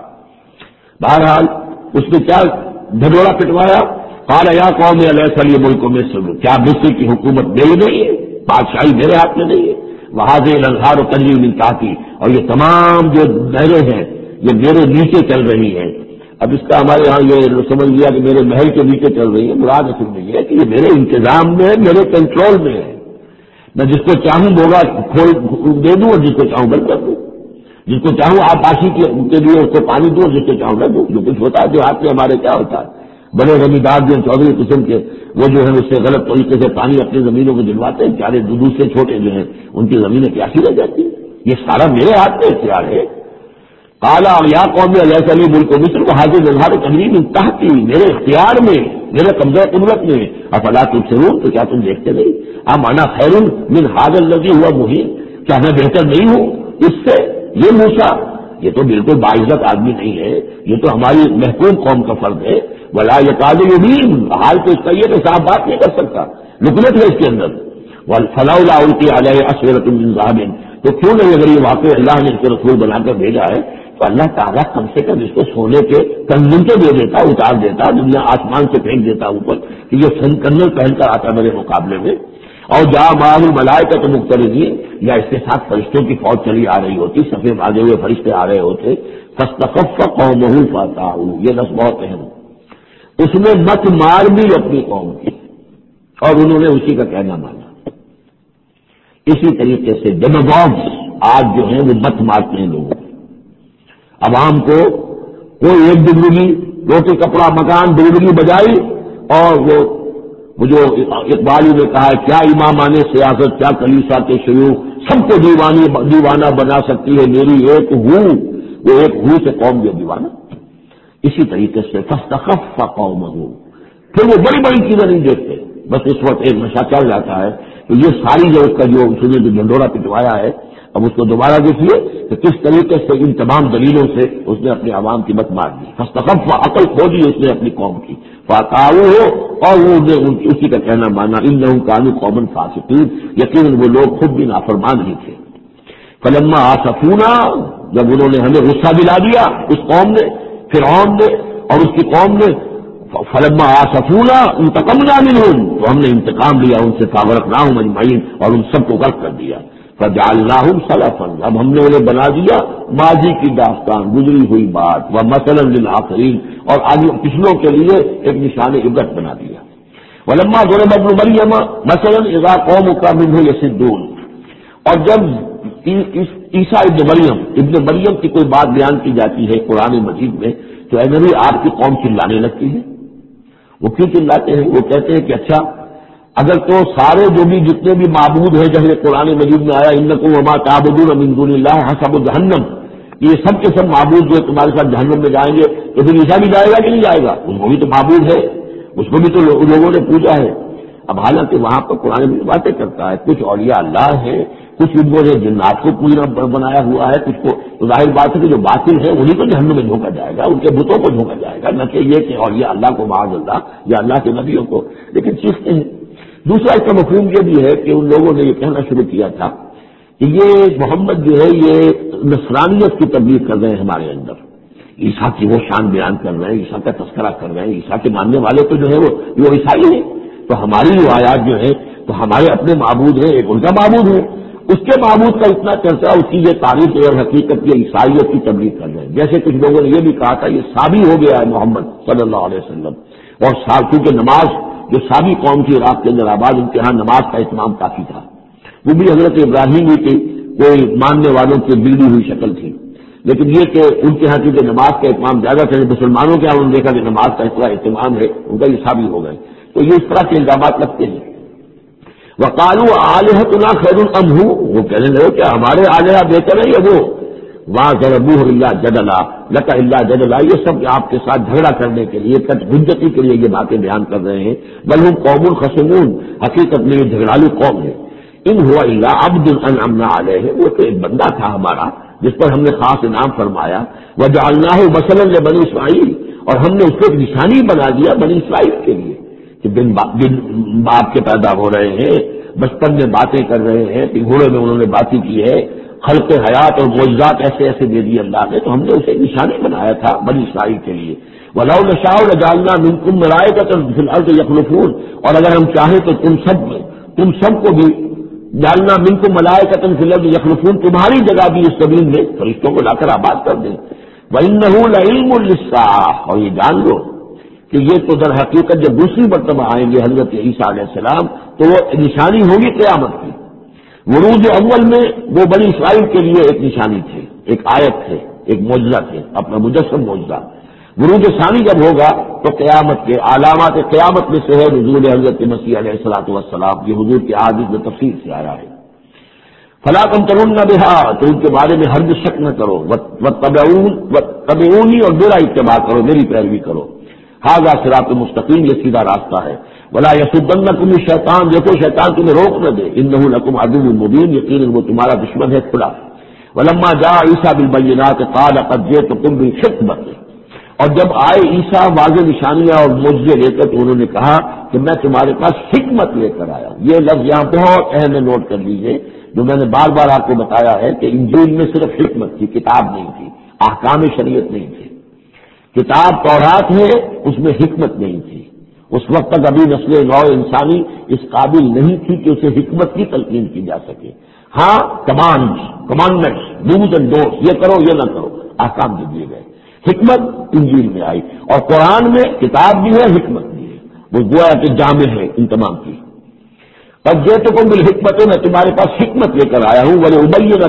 بہرحال اس نے کیا ڈھڈوڑا پٹوایا, قال یا قوم الیس لی ملک مصر, کیا مصر کی حکومت میری نہیں ہے, بادشاہی میرے ہاتھ میں نہیں ہے. وہاذہ الانہار تجری من تحتی, اور یہ تمام جو نہریں ہیں یہ میرے نیچے چل رہی ہیں. اب اس کا ہمارے یہاں یہ سمجھ لیا کہ میرے محل کے نیچے چل رہی ہے, مراد اصل میں یہ ہے کہ یہ میرے انتظام میں ہے, میرے کنٹرول میں ہے. میں جس کو چاہوں بوگا کھول دے دوں اور جس کو چاہوں بند کر دوں, جس کو چاہوں آباشی کے لیے اس کو پانی دوں, جس کو چاہوں نہ دوں. جو کچھ ہوتا ہے دیہات میں ہمارے کیا ہوتا ہے, بڑے زمیندار جو چودھری قسم کے وہ جو ہے اس سے غلط طریقے سے پانی اپنی زمینوں کو دلواتے ہیں, چارے دوسرے چھوٹے جو ہیں ان کی زمینیں پیاسی رہ جاتی ہیں. یہ سارا میرے ہاتھ میں اختیار ہے. قال یا قوم الیس لی ملک مصر وہذہ الانہار تجری من تحتی, میرے اختیار میں, میرے قبضہ قدرت میں. افلا تبصرون, تو کیا تم دیکھتے نہیں. ام انا خیر من ھذا الذی هو مہین, کیا میں بہتر نہیں ہوں اس سے. یہ موسیٰ یہ تو بالکل باعزت آدمی نہیں ہے, یہ تو ہماری محکوم قوم کا فرد ہے. ولا یکاد یبین, حال تو اس کا یہ کہ صاحب بات نہیں کر سکتا, لکنت ہے اس کے اندر. فلولا القی علیہ اسورۃ من ذہب, تو کیوں نہیں اگر یہ واقع اللہ نے اس کو رسول بنا کر بھیجا ہے تو اللہ تعالیٰ کم سے کم اس کو سونے کے کنگن کے دے دیتا, اتار دیتا, دنیا آسمان سے پھینک دیتا اوپر کہ یہ کنگن پہن کر آتا میرے مقابلے میں. اور جا معه الملائکۃ مقترنین, یا اس کے ساتھ فرشتوں کی فوج چلی آ رہی ہوتی, صفے بھاگے ہوئے فرشتے آ رہے ہوتے. فاستخف قومه فاطاعوا, یہ لفظ بہت اہم, اس نے مت مار بھی اپنی قوم کی اور انہوں نے اسی کا کہنا مانا. اسی طریقے سے ڈیماگوگز آج جو ہیں وہ مت مارتے ہیں لوگوں, عوام کو کوئی ایک ڈگری روٹی کپڑا مکان ڈگری بجائی, اور وہ جو اقبال نے کہا ہے کیا امامان سیاست کیا کلیسا کے شیوخ, سب کو دیوانہ بنا سکتی ہے میری ایک ہوں, وہ ایک ہوں سے قوم جو دیوانہ. اسی طریقے سے فاستخف قومہ, پھر وہ بڑی بڑی چیزیں نہیں دیکھتے, بس اس وقت ایک نشہ چل جاتا ہے کہ یہ ساری جو اس کا جو اس نے جو ڈنڈورا پٹوایا ہے, اب اس کو دوبارہ دیکھیے کہ کس طریقے سے ان تمام دلیلوں سے اس نے اپنے عوام کی مت مار دی. فاستخف, عقل کھو دی اس نے اپنی قوم کی. فاطاعوہ, اور وہ نے اسی کا کہنا مانا. انہم کانوا قوما فاسقین, یقیناً وہ لوگ خود بھی نافرمان ہی تھے. فلما آسفونا, جب انہوں نے ہمیں غصہ دلا دیا اس قوم نے, فرعون نے اور اس کی قوم نے, فلما آسفونا انتقمنا منہم, تو ہم نے انتقام لیا ان سے. فاغرقناہم اجمعین, اور ان سب کو غرق کر دیا. فجعلناہم سلفا, اب ہم نے انہیں بنا دیا ماضی کی داستان, گزری ہوئی بات. ومثلا للآخرین, اور آگے پچھلوں کے لیے ایک نشان عبرت بنا دیا. ولما ضرب ابن مریم مثلا اذا قومک منہ یصدون, اور جب عیسیٰ ابن مریم کی کوئی بات بیان کی جاتی ہے قرآن مجید میں, تو اے نبی آپ کی قوم چلانے لگتی ہے. وہ کیوں چلاتے ہیں؟ وہ کہتے ہیں کہ اچھا اگر تو سارے جو بھی جتنے بھی معبود ہیں جیسے قرآن مجید میں آیا انکم وما تعبدون من دون اللہ حسب جہنم, یہ سب کے سب معبود جو تمہارے ساتھ جہنم میں جائیں گے, تو پھر عیسیٰ بھی جائے گا کہ نہیں جائے گا؟ ان کو بھی تو معبود ہے, اس کو بھی تو لوگوں نے پوجا ہے. اب حالانکہ وہاں پر قرآن بھی باتیں کرتا ہے، کچھ اولیاء اللہ ہیں، کچھ انہوں نے جنات کو پورا بنایا ہوا ہے، کچھ کو تو ظاہر بات ہے کہ جو باطل ہے انہیں کو جہنم میں جھونکا جائے گا، ان کے بتوں کو جھونکا جائے گا، نہ کہ یہ کہ اولیاء اللہ کو معاذ اللہ یا اللہ کے نبیوں کو، لیکن چیختے ہیں۔ دوسرا اس کا مفہوم یہ بھی ہے کہ ان لوگوں نے یہ کہنا شروع کیا تھا کہ یہ محمد جو ہے یہ نصرانیت کی تبلیغ کر رہے ہیں ہمارے اندر، عیسیٰ کی وہ شان بیان کر رہے ہیں، عیسیٰ کا تذکرہ کر رہے ہیں، عیسیٰ کے ماننے والے تو جو ہے وہ عیسائی ہیں، تو ہماری روایات جو ہے تو ہمارے اپنے معبود ہیں، ایک ان کا معبود ہے، اس کے معبود کا اتنا چرچا، اس کی یہ تاریخ اور حقیقت یہ عیسائیت کی تبلیغ کر رہے ہیں۔ جیسے کچھ لوگوں نے یہ بھی کہا تھا یہ سابی ہو گیا ہے محمد صلی اللہ علیہ وسلم، اور کیونکہ نماز جو سابی قوم کی عراق کے اندر آباد، ان کے ہاں نماز کا اہتمام کافی تھا، وہ بھی حضرت ابراہیم کی کوئی ماننے والوں کی بگڑی ہوئی شکل تھی، لیکن یہ کہ ان کے ہاں چونکہ نماز کا اہتمام زیادہ تھا، مسلمانوں کے ہاں انہوں نے دیکھا کہ نماز کا اتنا اہتمام ہے، ان کا یہ سابی ہو گئے، تو یہ اس طرح کے الزامات لگتے ہیں۔ وقالوا آلہتنا خیر ام ہو، وہ کہنے لگے کہ ہمارے آلہہ بہتر ہے یا وہ، وَضَرَبُوهُ إِلَّا جَدَلًا لَكَ إِلَّا جَدَلًا، یہ سب آپ کے ساتھ جھگڑا کرنے کے لیے، حجتی کے لیے یہ باتیں بیان کر رہے ہیں، بل ہم قوم خصمون، حقیقت میں یہ جھگڑالو قوم ہے۔ ان هو الا عبد انعمنا علیہ، وہ تو ایک بندہ تھا ہمارا جس پر ہم نے خاص انعام فرمایا، وجعلناہ مثلا لبنی اسرائیل، اور ہم نے اس کو ایک نشانی بنا دیا بنی اسرائیل کے لیے کہ بن باپ کے پیدا ہو رہے ہیں، بچپن میں باتیں کر رہے ہیں، پنگھوڑے میں انہوں نے باتیں کی ہے، خلق حیات اور معجزات ایسے ایسے دے دیے اللہ نے، تو ہم نے اسے نشانی بنایا تھا بنی اسرائیل کے لیے۔ وَلَوْ نَشَاءُ لَجَعَلْنَا مِنكُم مَلَائِكَةً فِي الْأَرْضِ يَخْلُفُونَ، اور اگر ہم چاہیں تو تم سب کو بھی جعلنا منکم ملائکۃ فی الارض یخلفون، تمہاری جگہ بھی اس زمین میں فرشتوں کو لا کر آباد کر دیں۔ وَإِنَّهُ لَعِلْمٌ لِلسَّاعَةِ، اور یہ جان لو کہ یہ تو در حقیقت جب دوسری مرتبہ آئیں گے حضرت عیسیٰ علیہ السلام تو وہ نشانی ہوگی قیامت کی۔ ورود اول میں وہ بنی اسرائیل کے لیے ایک نشانی تھے، ایک آیت تھے، ایک معجزہ تھے، اپنا مجسم معجزہ۔ ورود ثانی جب ہوگا تو قیامت کے علامات قیامت میں سے ہے نزول حضرت مسیح علیہ الصلوۃ والسلام، یہ حضور کی احادیث میں تفصیل سے آیا ہے۔ فلا تمترن بہا، تو ان کے بارے میں ہرگز شک نہ کرو، واتبعونی، اور میرا اتباع کرو، میری پیروی کرو، ھذا صراط مستقیم، یہ سیدھا راستہ ہے۔ ولا یصدنکم الشیطان، دیکھو شیطان تمہیں روک نہ دے، انہ لکم عدو مبین، یقیناً وہ تمہارا دشمن ہے کھلا۔ ولما جاء عیسیٰ بالبینات قال قد جئتکم بالحکمۃ، اور جب آئے عیسیٰ واضح نشانیاں اور معجزے لے کر تو انہوں نے کہا کہ میں تمہارے پاس حکمت لے کر آیا ہوں۔ یہ لفظ یہاں بہت اہم ہے، نوٹ کر لیجیے، جو میں نے بار بار آپ کو بتایا ہے کہ انجیل میں صرف حکمت تھی، کتاب نہیں تھی، احکام شریعت نہیں تھی۔ کتاب تورات ہے، اس میں حکمت نہیں تھی، اس وقت تک ابھی نسل نو انسانی اس قابل نہیں تھی کہ اسے حکمت کی تلقین کی جا سکے۔ ہاں کمانڈمنٹس، ڈوز اینڈ ڈونٹس، یہ کرو یہ نہ کرو، احکام دے دیے گئے۔ حکمت انجیل میں آئی، اور قرآن میں کتاب بھی ہے، حکمت بھی ہے، وہ گویا کہ جامع ہے ان تمام کی۔ اب جئتکم بالحکمت، میں تمہارے پاس حکمت لے کر آیا ہوں، ولأبین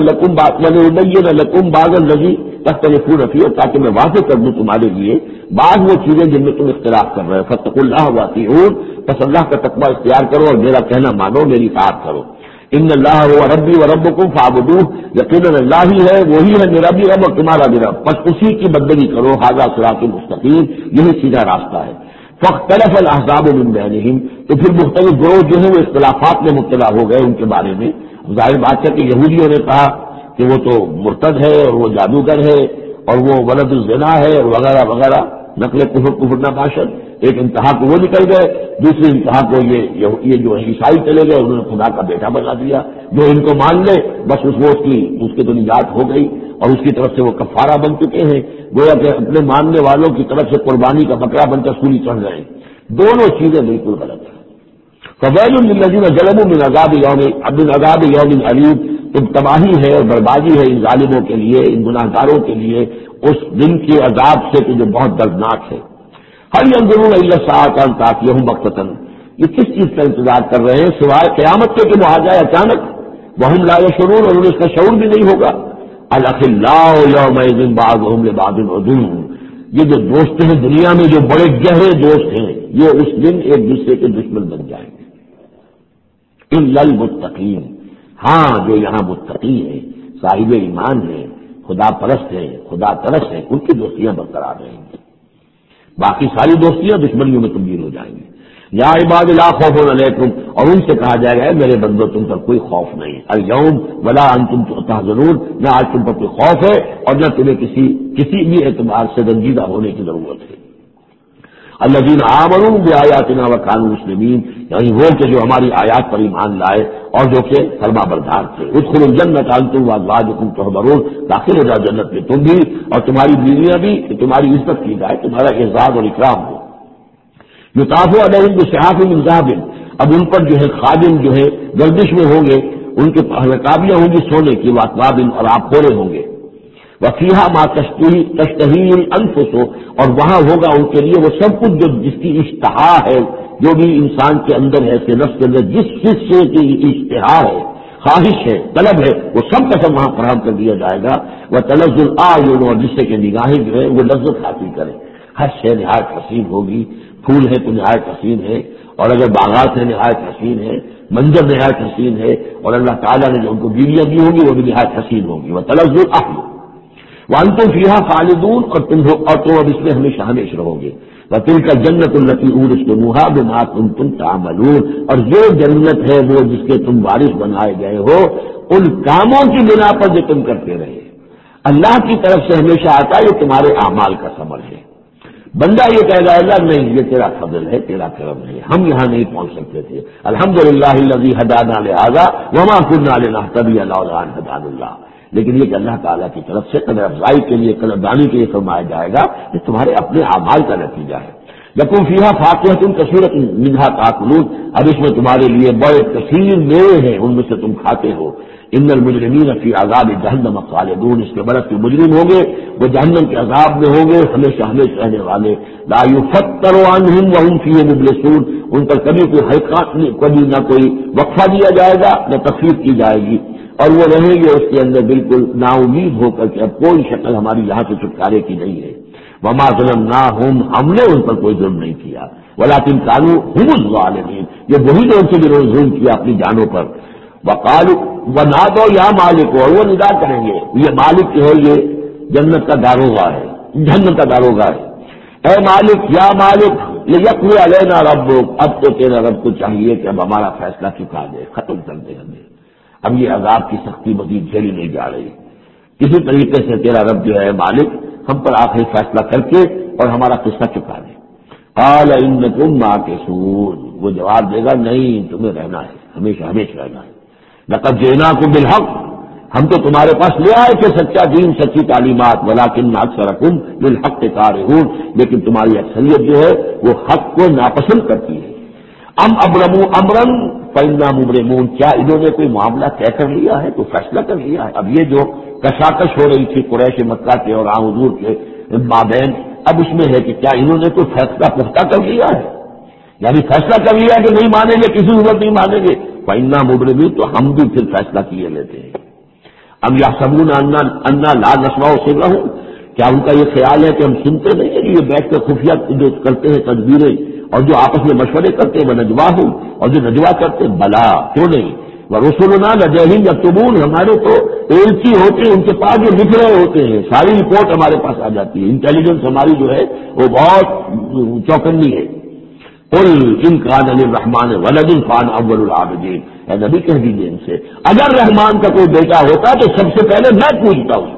لکم بعض الذی تختلفون فیہ، تاکہ میں واضح کر دوں تمہارے لیے بعض وہ چیزیں جن میں تم اختلاف کر رہے ہو۔ فاتقوا اللہ واطیعون، پس اللہ کا تقوی اختیار کرو اور میرا کہنا مانو، میری اطاعت کرو۔ ان اللہ هو ربی وربکم فاعبدوہ، یقیناً اللہ ہی ہے، وہی ہے میرا بھی رب اور تمہارا بھی رب، بس اسی کی بندگی کرو، ھذا صراط مستقیم، یہی سیدھا راستہ ہے۔ فاختلف الاحزاب من بینہم، تو پھر مختلف گروہ جو ہیں وہ اختلافات میں مبتلا ہو گئے ان کے بارے میں۔ ظاہر بات ہے کہ یہودیوں نے کہا کہ وہ تو مرتد ہے اور وہ جادوگر ہے اور وہ ولد الزنا ہے اور وغیرہ وغیرہ، نقل کفر نہ باشد۔ ایک انتہا کو وہ نکل گئے، دوسری انتہا کو یہ جو ہے عیسائی چلے گئے، انہوں نے خدا کا بیٹا بنا دیا، جو ان کو مان لے بس اس کی تو نجات ہو گئی، اور اس کی طرف سے وہ کفارہ بن چکے ہیں، گویا کہ اپنے ماننے والوں کی طرف سے قربانی کا بکرا بن کر سولی چڑھ رہے ہیں۔ دونوں چیزیں بالکل غلط ہیں۔ فویل للذین ظلموا من عذاب یوم علیم، تو تباہی ہے اور بربادی ہے ان ظالموں کے لیے، ان گناہگاروں کے لیے اس دن کے عذاب سے کہ جو بہت دردناک ہے۔ هل ينظرون الا الساعة ان تأتيهم بغتة، یہ کس چیز کا انتظار کر رہے ہیں سوائے قیامت کے کہ وہ آ جائے اچانک، وهم لا يشعرون، اور انہیں اس کا شعور بھی نہیں ہوگا۔ الاخلاء يومئذ بعضهم لبعض عدو، یہ جو دوست ہیں دنیا میں جو بڑے گہرے دوست ہیں، یہ اس دن ایک دوسرے کے دشمن بن جائیں گے۔ الا المتقین، ہاں جو یہاں متقی ہیں، صاحب ایمان ہیں، خدا پرست ہیں، خدا ترس ہیں، ان کی دوستیاں برقرار رہیں گی، باقی ساری دوستیاں دشمنیوں میں تبدیل ہو جائیں گی۔ یا عباد لا خوف علیکم، اور ان سے کہا جائے گا میرے بندو تم پر کوئی خوف نہیں، الیوم ولا انتم تحزنون، نہ آج تم پر کوئی خوف ہے اور نہ تمہیں کسی بھی اعتبار سے رنجیدہ ہونے کی ضرورت ہے۔ الذین آمنوا بآیاتنا وکانوا مسلمین، یعنی وہ کہ جو ہماری آیات پر ایمان لائے اور جو کہ فرما بردار تھے۔ ادخلوا الجنۃ انتم وازواجکم تحبرون، داخل ہو جاؤ جنت میں تم بھی اور تمہاری بیویاں بھی، کہ تمہاری عزت کی جائے، تمہارا اعزاز اور اکرام ہو۔ یطاف علیہم بصحاف من ذہب، اب ان پر جو ہے خادم جو ہے گردش میں ہوں گے، ان کے رکابیاں ہوں گی سونے کی، واکواب اور آبخورے ہوں گے، وفیہا ما تشتہی الانفس، اور وہاں ہوگا ان کے لیے وہ سب کچھ جو جس کی اشتہا ہے، جو بھی انسان کے اندر ہے، کہ نفس کے اندر جس سے کی اشتہا ہے، خواہش ہے، طلب ہے، وہ سب کا سب وہاں فراہم کر دیا جائے گا۔ وتلذ الاعین، اور جس سے کہ نگاہیں جو ہے وہ لذت حاصل کریں، ہر شے نہایت حسین ہوگی، پھول ہے تو نہایت حسین ہے، اور اگر باغات ہے نہایت حسین ہے، منظر نہایت حسین ہے، اور اللہ تعالیٰ نے جو ان کو بیویاں دی ہوں گی وہ بھی نہایت حسین ہوگی۔ وتلذ الاعین وانتم فیہا خالدون، اور تم اب اس میں ہمیشہ ہمیشہ رہو گے۔ وتلک الجنۃ التی اورثتموہا بما کنتم تعملون، اور یہ جنت ہے وہ جس کے تم وارث بنائے گئے ہو ان کاموں کی بنا پر جو تم کرتے رہے۔ اللہ کی طرف سے ہمیشہ آتا ہے یہ تمہارے اعمال کا ثمر ہے۔ بندہ یہ کہے گا اللہ نہیں یہ تیرا فضل ہے، تیرا کرم ہے، ہم یہاں نہیں پہنچ سکتے تھے، الحمدللہ الذی ہدانا لہذا وما كنا لنهتدی لولا ان هدانا اللہ، لیکن یہ کہ اللہ تعالیٰ کی طرف سے قدر افزائی کے لیے، قدر دانی کے لیے فرمایا جائے گا، یہ تمہارے اپنے اعمال کا نتیجہ ہے۔ لکم فیہا فاکہۃ کثیرۃ منہا تاکلون، اب اس میں تمہارے لیے بڑے کثیر میوے ہیں، ان میں سے تم کھاتے ہو۔ ان المجرمین فی عذاب جہنم خالدون، اس کے برعکس جو مجرم ہوں گے وہ جہنم کے عذاب میں ہوں گے، ہمیشہ ہمیشہ رہنے والے۔ لا یفتر عنہم وہم فیہ مبلسون، ان پر کبھی کوئی حرکات نہیں، کبھی نہ کوئی وقفہ دیا جائے گا نہ تخفیف کی جائے گی، اور وہ رہیں گے اس کے اندر بالکل نا امید ہو کر کہ اب کوئی شکل ہماری یہاں سے چھٹکارے کی نہیں ہے۔ وما ظلمناہم، ہم نے ان پر کوئی ظلم نہیں کیا، ولکن کانوا ھم الظالمین، یہ وہی لوگ تھے جنہوں نے ظلم کیا اپنی جانوں پر۔ وقالوا ونادوا یا مالک، اور وہ ندا کریں گے، یہ مالک جو ہے یہ جنت کا داروغہ ہے، جہنم کا داروغہ ہے، اے مالک یا مالک لیقضی علینا ربک، اب تو تیرا رب کو چاہیے کہ اب ہمارا فیصلہ چکا دے، ختم کر دے ہمیں، اب یہ عذاب کی سختی مزید جھیلی نہیں جا رہی، کسی طریقے سے تیرا رب جو ہے مالک ہم پر آخری فیصلہ کر کے اور ہمارا قصہ چکا دے۔ قال انکم ماکثون، وہ جواب دے گا نہیں تمہیں رہنا ہے، ہمیشہ ہمیشہ رہنا ہے۔ لقد جئناکم بالحق، ہم تو تمہارے پاس لے آئے کہ سچا دین، سچی تعلیمات، ولکن اکثرکم للحق کارہون، لیکن تمہاری اکثریت جو ہے وہ حق کو ناپسند کرتی ہے۔ ام ابرموا امرا فإنا مبرمون، کیا انہوں نے کوئی معاملہ طے کر لیا ہے، تو فیصلہ کر لیا ہے؟ اب یہ جو کشاکش ہو رہی تھی قریش مکہ کے اور حضور کے مابین، اب اس میں ہے کہ کیا انہوں نے کوئی فیصلہ پختہ کر لیا ہے، یعنی فیصلہ کر لیا کہ نہیں مانیں گے، کسی صورت نہیں مانیں گے، فإنا مبرمون، تو ہم بھی پھر فیصلہ کیے لیتے ہیں۔ ام یحسبون انا لا نسمع سرهم، کیا ان کا یہ خیال ہے کہ ہم سنتے نہیں ہیں؟ یہ بیٹھ کر خفیہ جو کرتے ہیں تدبیریں اور جو آپس میں مشورے کرتے ہیں، ونجواہم، اور جو نجوا کرتے ہیں، بلا کیوں نہیں، ورسلنا لدیہم یکتبون، ہمارے تو ایلچی ہوتے ہیں ان کے پاس جو لکھ رہے ہوتے ہیں، ساری رپورٹ ہمارے پاس آ جاتی ہے، انٹیلیجنس ہماری جو ہے وہ بہت چوکنی ہے۔ قل ان کان للرحمن ولد فانا اول العابدین، اے نبی کہہ دیجیے ان سے اگر رحمان کا کوئی بیٹا ہوتا تو سب سے پہلے میں پوجتا اس کو،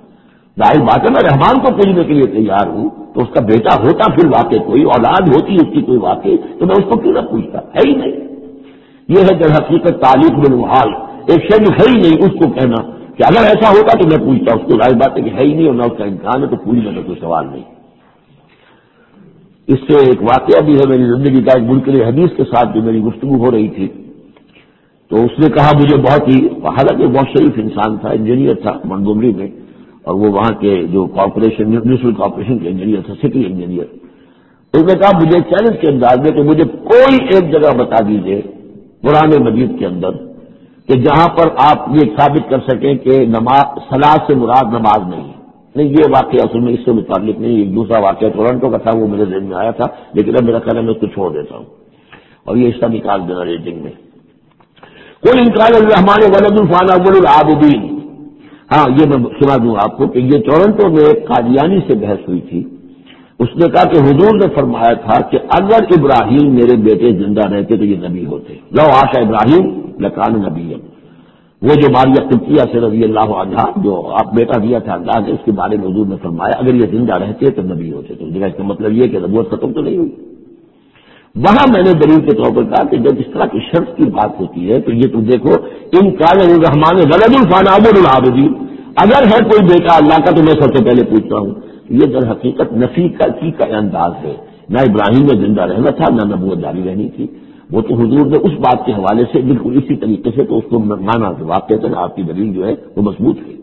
ظاہر بات ہے میں رحمان کو پوجنے کے لیے تیار ہوں، تو اس کا بیٹا ہوتا پھر واقع کوئی اولاد ہوتی اس کی کوئی واقع، تو میں اس کو کیوں نہ پوچھتا، ہے ہی نہیں۔ یہ ہے در حقیقت تعلیق بالمحال، ایک شے ہے ہی نہیں اس کو کہنا کہ اگر ایسا ہوتا تو میں پوچھتا، اس کو ظاہر بات ہے کہ ہے ہی نہیں اور نہ اس کا امکان ہے، تو پوچھنے کا کوئی سوال نہیں۔ اس سے ایک واقعہ بھی ہے میری زندگی کا، ایک منکر حدیث کے ساتھ جو میری گفتگو ہو رہی تھی، تو اس نے کہا مجھے بہت ہی، حالانکہ بہت شریف انسان تھا، انجینئر تھا منگومری میں، اور وہ وہاں کے جو کارپوریشن میونسپل کارپوریشن کے انجینئر تھا، سٹی انجینئر، اس نے کہا مجھے چیلنج کے انداز میں کہ مجھے کوئی ایک جگہ بتا دیجیے قرآن مجید کے اندر کہ جہاں پر آپ یہ ثابت کر سکیں کہ نماز صلاۃ سے مراد نماز نہیں ہے۔ نہیں، یہ واقعہ اصل میں اس سے متعلق نہیں، ایک دوسرا واقعہ ٹورنٹو کا تھا، وہ میرے ذہن میں آیا تھا، لیکن اب میرا خیال ہے میں اس کو چھوڑ دیتا ہوں اور یہ حصہ نکال دینا ریٹنگ میں۔ قل ان کان للرحمن ولد فانا اول العابدین، ہاں یہ میں سنا دوں آپ کو کہ یہ ٹورنٹو میں ایک قادیانی سے بحث ہوئی تھی، اس نے کہا کہ حضور نے فرمایا تھا کہ اگر ابراہیم میرے بیٹے زندہ رہتے تو یہ نبی ہوتے، لو عاش ابراہیم لکان نبی۔ وہ جو ماریہ قبطیہ سے رضی اللہ عنہا جو آپ بیٹا دیا تھا اللہ نے، اس کے بارے میں حضور نے فرمایا اگر یہ زندہ رہتے تو نبی ہوتے۔ تو اس کا مطلب یہ کہ نبوت ختم تو نہیں ہوئی۔ وہاں میں نے دلیل کے طور پر کہا کہ جب اس طرح کی شرط کی بات ہوتی ہے تو یہ تم دیکھو، ان کان الرحمن ولد فانا العابدین، اگر ہے کوئی بیٹا اللہ کا تو میں سب سے پہلے پوچھتا ہوں۔ یہ در حقیقت نفی کا انداز ہے، نہ ابراہیم میں زندہ رہنا تھا نہ نبوت جاری رہنی تھی۔ وہ تو حضور نے اس بات کے حوالے سے بالکل اسی طریقے سے تو اس کو مانا کہ واقع آپ کی دلیل جو ہے وہ مضبوط ہے۔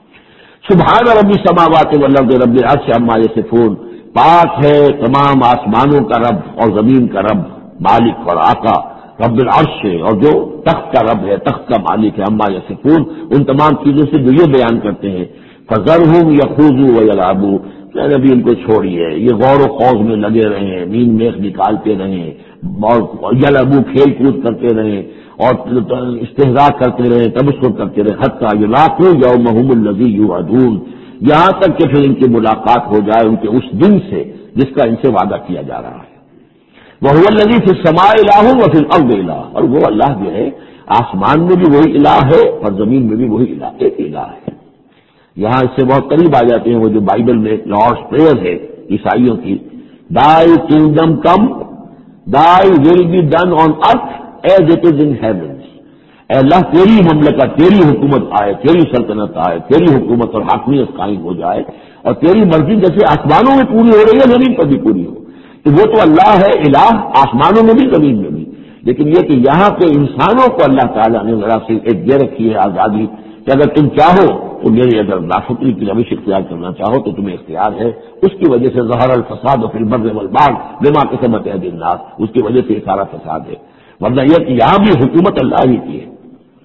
سبحان رب السماوات والارض رب العرش عما یصفون، پاک ہے تمام آسمانوں کا رب اور زمین کا رب، مالک اور آقا، رب العرش ہے اور جو تخت کا رب ہے، تخت کا مالک ہے، عما یصفون، ان تمام چیزوں سے جو یہ بیان کرتے ہیں، فذرہم یخوضوا ویلعبوا، میں نے بھی ان کو چھوڑیے، یہ غور و خوض میں لگے رہے، نیند میخ نکالتے رہیں اور یلعبوا کھیل کود کرتے رہیں اور استہزاء کرتے رہے، تبصر کرتے رہے، حتی یلاقوا یومہم الذی یوعدون، یہاں تک کہ پھر ان کی ملاقات ہو جائے ان کے اس دن سے جس کا ان سے وعدہ کیا جا رہا ہے۔ وَهُوَ الَّذِي فِي السَّمَاءِ إِلَٰهٌ وَفِي الْأَرْضِ إِلَٰهٌ، اور وہ اللہ جو ہے آسمان میں بھی وہی الہ ہے اور زمین میں بھی وہی الہ، ایک الہ ہے۔ یہاں اس سے بہت قریب آ جاتے ہیں وہ جو بائبل میں لارڈس پریئر ہے عیسائیوں کی، Thy kingdom come, Thy will be done on earth as it is in heavens۔ اے اللہ تیری مملکت، تیری حکومت آئے، تیری سلطنت آئے، تیری حکومت اور حاکمیت قائم ہو جائے اور تیری مرضی جیسے آسمانوں میں پوری ہو رہی ہے زمین پر بھی پوری ہو۔ تو وہ تو اللہ ہے الہ، آسمانوں میں بھی زمین میں بھی، لیکن یہ کہ یہاں پہ انسانوں کو اللہ تعالیٰ نے ذرا سے ایک دے رکھی ہے آزادی کہ اگر تم چاہو تو میری اگر نافرمانی کی روش اختیار کرنا چاہو تو تمہیں اختیار ہے۔ اس کی وجہ سے ظہر الفساد فی البر والبحر بما کسبت ایدی الناس، اس کی وجہ سے یہ سارا فساد ہے، ورنہ یہ کہ یہاں بھی حکومت اللہ ہی کی ہے۔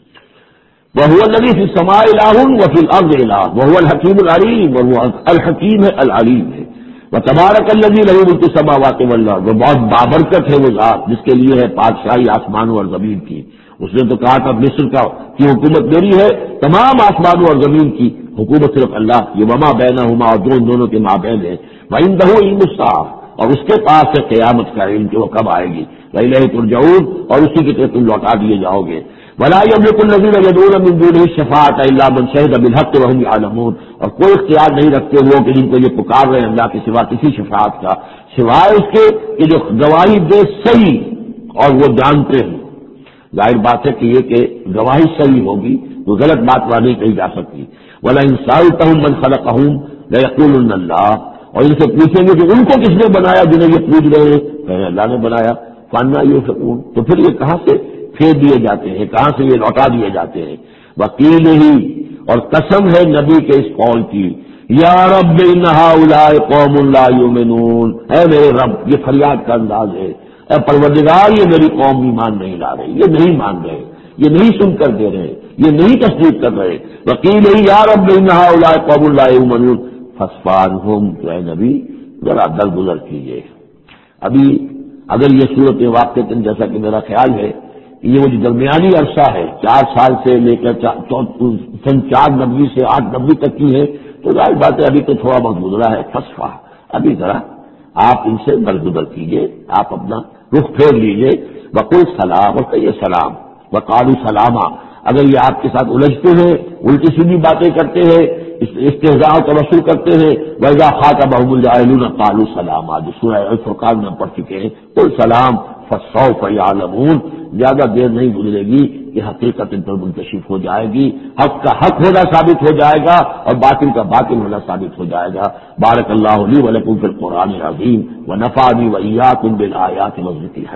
وَهُوَ الَّذِي فِي السَّمَاءِ إِلَٰهٌ وَفِي الْأَرْضِ إِلَٰهٌ وَهُوَ الْحَكِيمُ الْعَلِيمُ، اور وہ الحکیم ہے العلیم ہے۔ وَتَبَارَكَ الَّذِي لَهُ مُلْكُ السَّمَاوَاتِ وَالْأَرْضِ، وہ بہت بابرکت ہے وہ ذات جس کے لیے ہے بادشاہی آسمانوں اور زمین کی۔ اس نے تو کہا تھا مصر کی حکومت میری ہے، تمام آسمانوں اور زمین کی حکومت صرف اللہ کی، وما بینہما، اور دونوں کے مابین ہے، وعندہ علم الساعۃ، اور اس کے پاس ہے قیامت کا علم کہ وہ کب آئے گی، وإلیہ ترجعون، اور اسی کی طرف تم لوٹا دیے جاؤ گے۔ ولا يملك الذين يدعون من دونه الشفاعة إلا من شهد بالحق وهم يعلمون، اور کوئی اختیار نہیں رکھتے وہ کہ جن کو یہ پکار رہے ہیں اللہ کے سوا کسی شفاعت کا، سوائے اس کے کہ جو گواہی دے صحیح اور وہ جانتے ہیں۔ ظاہر بات ہے کہ یہ کہ گواہی صحیح ہوگی تو غلط بات وہاں نہیں کہی جا سکتی۔ وَلَئِن سَأَلْتَهُم مَّن خَلَقَهُم لَّيَقُولُنَّ اللَّهُ، اور ان سے پوچھیں گے کہ ان کو کس نے بنایا جنہیں یہ پوچھ رہے ہیں، کہیں اللہ نے بنایا، فَأَنَّىٰ يُؤْفَكُونَ، تو پھر یہ کہاں سے پھیر دیے جاتے ہیں، کہاں سے یہ لوٹا دیے جاتے ہیں۔ وکیل ہی، اور قسم ہے نبی کے اس قول کی، یا رب ان ہؤلاء قوم لا یؤمنون، اے میرے رب، یہ فریاد کا انداز ہے، اے پروردگار یہ میری قوم ایمان نہیں لا رہی، یہ نہیں مان رہے، یہ نہیں سن کر دے رہے، یہ نہیں تصدیق کر رہے۔ وکیل ہی یا رب ان ہؤلاء قوم لا یؤمنون فاصفحهم، تو اے نبی ذرا درگزر کیجیے۔ ابھی اگر یہ صورت واقع جیسا کہ میرا خیال ہے یہ وہ جو درمیانی عرصہ ہے 4 سال سے لے کر سن 490 سے 890 تک کی ہے، تو ظاہر بات ہے ابھی تو تھوڑا بہت گزرا ہے، فصفا، ابھی ذرا آپ ان سے درگزر کیجیے، آپ اپنا رخ پھیر لیجیے۔ وقل سلام، اور کہیے سلام، وقالوا سلاما، اگر یہ آپ کے ساتھ الجھتے ہیں، الٹی سیدھی باتیں کرتے ہیں، استہزاء و تبصر کرتے ہیں، وَإِذَا خَاطَبَهُمُ الْجَاهِلُونَ قَالُوا سَلَامًا، جو سورہ الفرقان میں پڑھ چکے ہیں، قل سلام فَسَوْفَ يَعْلَمُونَ، زیادہ دیر نہیں گزرے گی کہ حقیقت ان پر منکشف ہو جائے گی، حق کا حق ہونا ثابت ہو جائے گا اور باطل کا باطل ہونا ثابت ہو جائے گا۔ بارک اللہ لی و لکم فی القرآن العظیم ونفعنی وإیاکم بالآیات والذکر